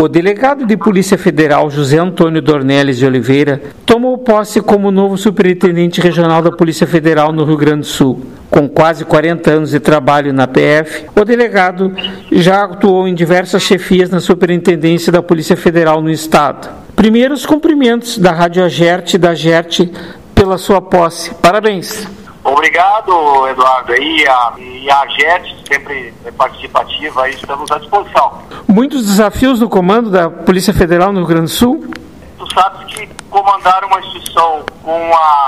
O delegado de Polícia Federal, José Antônio Dornelles de Oliveira, tomou posse como novo superintendente regional da Polícia Federal no Rio Grande do Sul. Com quase 40 anos de trabalho na PF, o delegado já atuou em diversas chefias na superintendência da Polícia Federal no estado. Primeiros cumprimentos da Rádio Agerte e da Agerte pela sua posse. Parabéns! Obrigado, Eduardo. E a Agerte, sempre participativa, aí estamos à disposição. Muitos desafios no comando da Polícia Federal no Rio Grande do Sul? Tu sabes que comandar uma instituição com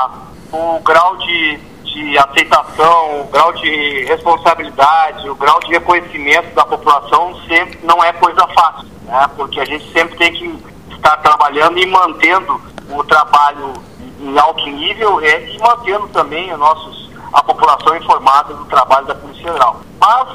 o grau de aceitação, o grau de responsabilidade, o grau de reconhecimento da população sempre não é coisa fácil, né? Porque a gente sempre tem que estar trabalhando e mantendo o trabalho em alto nível e mantendo também a população informada do trabalho da Polícia Federal. Mas,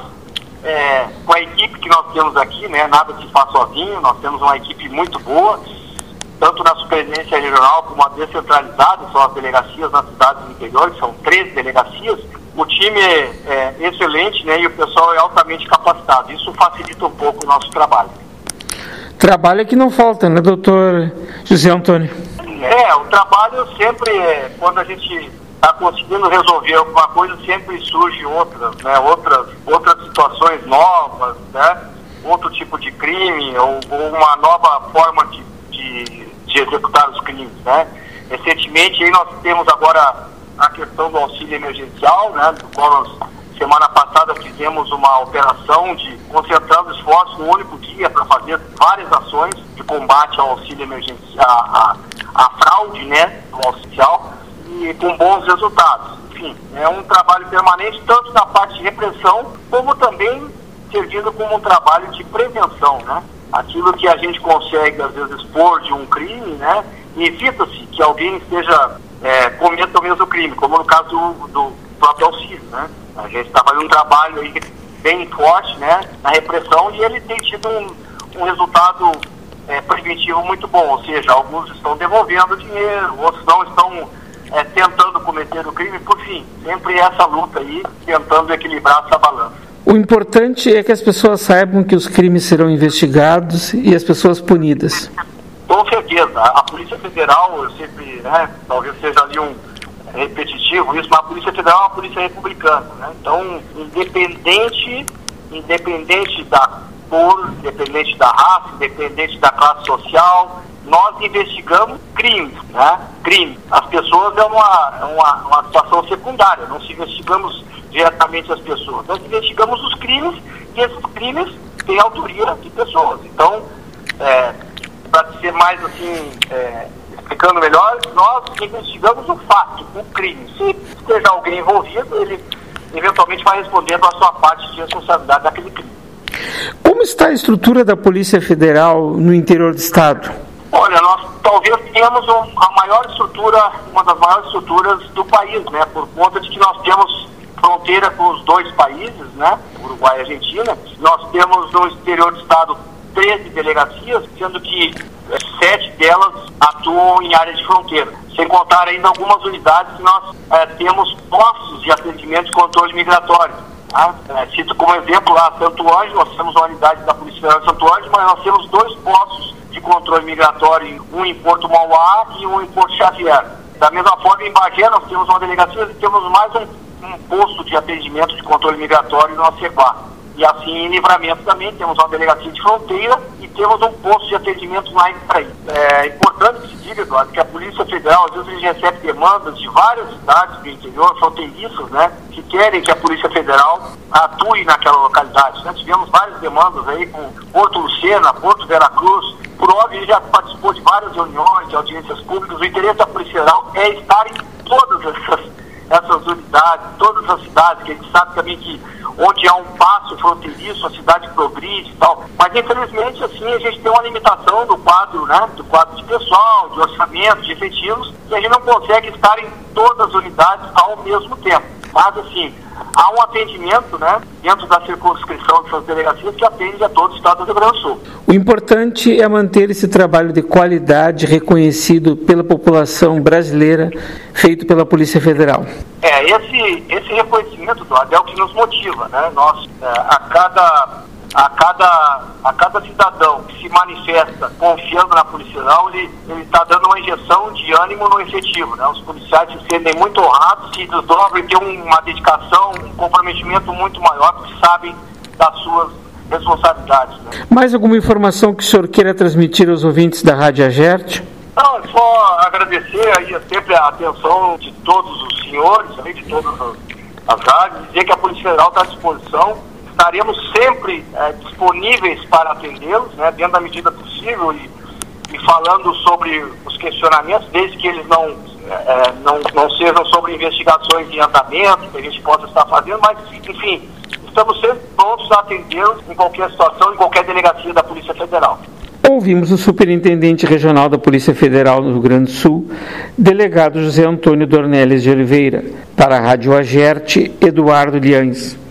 com a equipe que nós temos aqui, né, nada se faz sozinho, nós temos uma equipe muito boa, tanto na superintendência regional como a descentralizada, são as delegacias nas cidades do interior, que são 13 delegacias. O time é excelente, né, e o pessoal é altamente capacitado. Isso facilita um pouco o nosso trabalho. Trabalho é que não falta, né, doutor José Antônio? O trabalho sempre, quando a gente está conseguindo resolver alguma coisa, sempre surge outras, né, outras situações novas, né, outro tipo de crime ou uma nova forma de executar os crimes, né. Recentemente, aí nós temos agora a questão do auxílio emergencial, né, do qual nós, semana passada, fizemos uma operação concentrando esforços no único dia para fazer várias ações de combate ao auxílio emergencial, a fraude, né, do auxiliar, e com bons resultados. Enfim, é um trabalho permanente, tanto na parte de repressão, como também servindo como um trabalho de prevenção, né? Aquilo que a gente consegue, às vezes, expor de um crime, né, e evita-se que alguém cometa o mesmo crime, como no caso do próprio auxílio, né? A gente está fazendo um trabalho aí bem forte, né, na repressão, e ele tem tido um resultado preventivo muito bom, ou seja, alguns estão devolvendo dinheiro, outros não estão tentando cometer o crime. Por fim, sempre essa luta aí, tentando equilibrar essa balança. O importante é que as pessoas saibam que os crimes serão investigados e as pessoas punidas. Com certeza. A Polícia Federal, eu sempre, né, talvez seja ali um repetitivo isso, mas a Polícia Federal é uma polícia republicana, né? Então, independente da cor, independente da raça, independente da classe social, nós investigamos crimes, né? Crime. As pessoas é uma situação secundária, não se investigamos diretamente as pessoas. Nós investigamos os crimes e esses crimes têm autoria de pessoas. Então, para ser mais assim, explicando melhor, nós investigamos o fato, o crime. Se esteja alguém envolvido, ele eventualmente vai responder a sua parte de responsabilidade daquele crime. Como está a estrutura da Polícia Federal no interior do estado? Olha, nós talvez tenhamos uma das maiores estruturas do país, né? Por conta de que nós temos fronteira com os dois países, né? Uruguai e Argentina. Nós temos no exterior do estado 13 delegacias, sendo que 7 delas atuam em área de fronteira. Sem contar ainda algumas unidades que nós temos postos de atendimento e controle migratório. Cito como exemplo lá Santo Ângelo, nós temos uma unidade da Polícia Federal de Santo Ângelo, mas nós temos 2 postos de controle migratório, um em Porto Mauá e um em Porto Xavier. Da mesma forma, em Bagé nós temos uma delegacia e temos mais um posto de atendimento de controle migratório no Aceguá. E assim, em Livramento também temos uma delegacia de fronteira e temos um posto de atendimento lá em Itaí. É importante que se diga, Eduardo, que a Polícia Federal, às vezes, a gente recebe demandas de várias cidades do interior, fronteiriças, né, que querem que a Polícia Federal atue naquela localidade. Nós tivemos várias demandas aí com Porto Lucena, Porto Veracruz. Por óbvio, a gente já participou de várias reuniões, de audiências públicas. O interesse da Polícia Federal é estar em todas essas unidades, todas as cidades, que a gente sabe também que onde há um passo fronteiriço, a cidade progride e tal. Mas, infelizmente, assim, a gente tem uma limitação do quadro, né, do quadro de pessoal, de orçamento, de efetivos, e a gente não consegue estar em todas as unidades ao mesmo tempo. Mas, assim, há um atendimento, né, dentro da circunscrição dessas delegacias que atende a todo o estado do Rio Grande do Sul. O importante é manter esse trabalho de qualidade reconhecido pela população brasileira, feito pela Polícia Federal. Esse reconhecimento, Eduardo, é o que nos motiva, né? Nós, a cada a cada cidadão que se manifesta confiando na Polícia Federal, ele está dando uma injeção de ânimo no efetivo, né? Os policiais se sentem muito honrados, se desdobram e têm uma dedicação, um comprometimento muito maior, porque sabem das suas responsabilidades, né? Mais alguma informação que o senhor queira transmitir aos ouvintes da Rádio Agerte? Não, é só agradecer aí sempre a atenção de todos os senhores, de todas as rádios, dizer que a Polícia Federal está à disposição. Estaremos sempre disponíveis para atendê-los, né, dentro da medida possível e falando sobre os questionamentos, desde que eles não sejam sobre investigações em andamento, que a gente possa estar fazendo, mas, enfim, estamos sempre prontos a atendê-los em qualquer situação, em qualquer delegacia da Polícia Federal. Ouvimos o Superintendente Regional da Polícia Federal no Rio Grande do Sul, Delegado José Antônio Dornelles de Oliveira. Para a Rádio Agerte, Eduardo Liães.